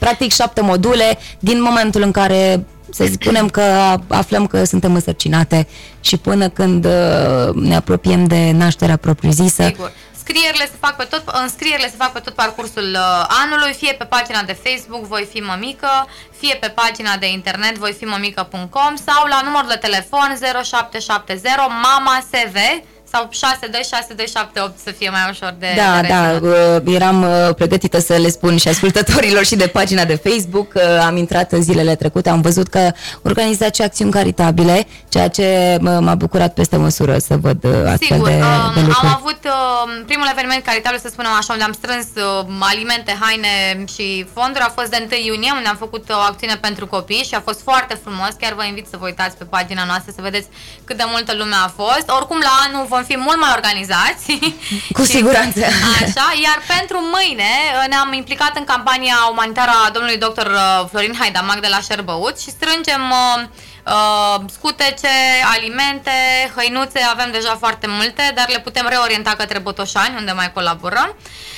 practic 7 module din momentul în care să spunem că aflăm că suntem însărcinate și până când ne apropiem de nașterea propriu-zisă. Sigur. Înscrierile se fac pe tot parcursul anului, fie pe pagina de Facebook Voi fi mămică, fie pe pagina de internet voifimămică.com sau la numărul de telefon 0770 Mama SV sau 626278 să fie mai ușor de reținut. Eram pregătită să le spun și ascultătorilor și de pagina de Facebook. Am intrat zilele trecute, am văzut că organizați acțiuni caritabile, ceea ce m-a bucurat peste măsură să văd astfel de lucruri. Am avut primul eveniment caritabil, să spunem așa, unde am strâns alimente, haine și fonduri, a fost de 1 iunie, unde am făcut o acțiune pentru copii și a fost foarte frumos. Chiar vă invit să vă uitați pe pagina noastră să vedeți cât de multă lume a fost. Oricum la anul vom fi mult mai organizați. Cu siguranță. Așa, iar pentru mâine ne-am implicat în campania umanitară a domnului dr. Florin Haidamac de la Șerbăuț și strângem scutece, alimente, hăinuțe, avem deja foarte multe, dar le putem reorienta către Botoșani, unde mai colaborăm.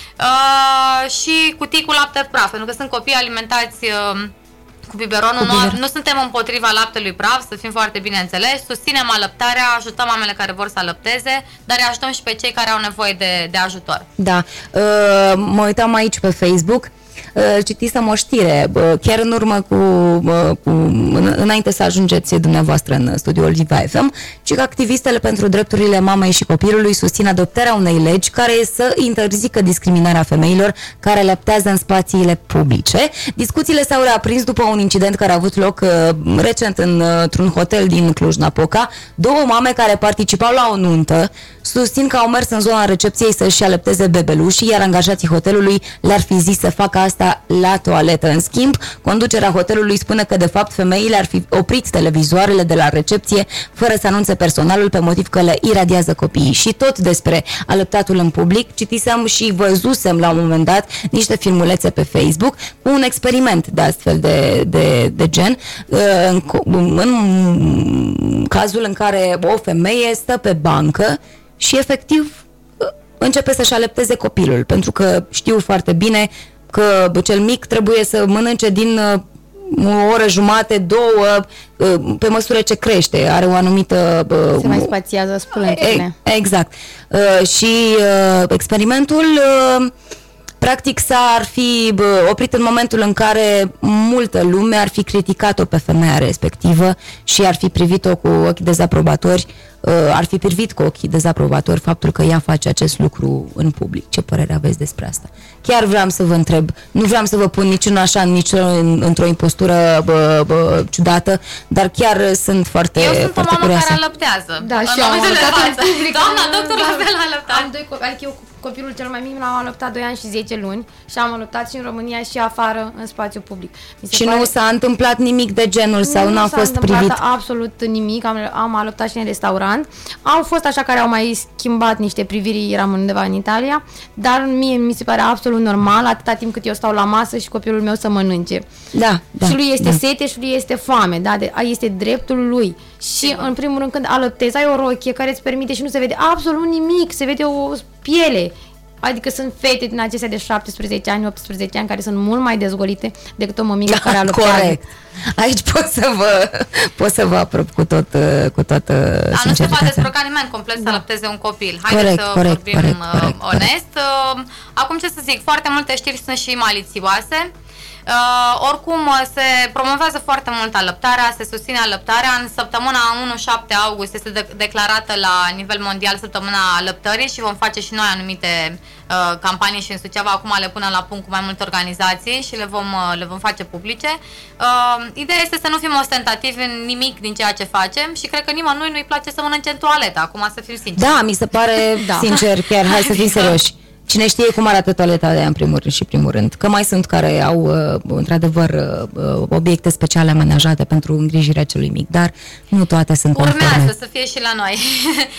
Și cutii cu lapte praf, pentru că sunt copii alimentați cu biberonul. Nu suntem împotriva laptelui praf, să fim foarte bine înțeleși, susținem alăptarea, ajutăm mamele care vor să alăpteze, dar îi ajutăm și pe cei care au nevoie de ajutor. Da, mă uitam aici pe Facebook, citisem o știre, chiar în urmă înainte să ajungeți dumneavoastră în studioul Viva FM, ci că activistele pentru drepturile mamei și copilului susțin adoptarea unei legi care să interzică discriminarea femeilor care lăptează în spațiile publice. Discuțiile s-au reaprins după un incident care a avut loc recent într-un hotel din Cluj-Napoca. 2 mame care participau la o nuntă susțin că au mers în zona recepției să-și alăpteze bebelușii, iar angajații hotelului le-ar fi zis să facă asta la toaletă. În schimb, conducerea hotelului spune că de fapt femeile ar fi oprit televizoarele de la recepție fără să anunțe personalul pe motiv că le iradiază copiii. Și tot despre alăptatul în public, citisem și văzusem la un moment dat niște filmulețe pe Facebook cu un experiment de astfel de gen, în cazul în care o femeie stă pe bancă și efectiv începe să-și alăpteze copilul, pentru că știu foarte bine că cel mic trebuie să mănânce din o oră jumate, 2, pe măsură ce crește, are o anumită... Se mai spațiază spulentele. Exact. Și experimentul practic s-ar fi oprit în momentul în care multă lume ar fi criticat-o pe femeia respectivă și ar fi privit-o cu ochi dezaprobatori, ar fi privit cu ochii dezaprobatori faptul că ea face acest lucru în public. Ce părere aveți despre asta? Chiar vreau să vă întreb, nu vreau să vă pun nici într-o impostură ciudată, dar chiar sunt foarte curioasă. Eu sunt o mamă care alăptează. Da, și eu am alăptat în public. Doamna doctor la fel a alăptat. Am 2 copii, adică eu copilul cel mai mic l-am alăptat 2 ani și 10 luni și am alăptat și în România și afară în spațiu public. Și nu s-a întâmplat nimic de genul sau nu a fost privit? Nu s-a absolut nimic, am alăptat și în restaurant. Au fost așa care au mai schimbat niște priviri, eram undeva în Italia, dar mie mi se pare absolut normal atâta timp cât eu stau la masă și copilul meu să mănânce. Da, și lui este sete și lui este foame, da? Este dreptul lui. Și în primul rând când alăptezi, ai o rochie care îți permite și nu se vede absolut nimic, se vede o piele. Adică sunt fete din acestea de 17 ani, 18 ani care sunt mult mai dezgolite decât o mămică care alăptează. Corect. Aici pot să vă aprob cu toată sinceritatea. Nu se poate dezbrăca nimeni complet să alăpteze un copil. Haideți să vorbim onest. Acum ce să zic, foarte multe știri sunt și malițioase. Oricum se promovează foarte mult alăptarea, se susține alăptarea. În săptămâna 1-7 august este declarată la nivel mondial săptămâna alăptării și vom face și noi anumite campanii și în Suceava acum le punem la punct cu mai multe organizații și le vom face publice. Ideea este să nu fim ostentativi în nimic din ceea ce facem și cred că nimănui nu-i place să mănânce în toaletă, acum să fim sinceri. Da, mi se pare sincer, chiar hai să fim serioși. Cine știe cum arată toaleta de aia în primul rând. Că mai sunt care au într-adevăr obiecte speciale amenajate pentru îngrijirea celui mic, dar nu toate sunt conforme. Urmează să fie și la noi.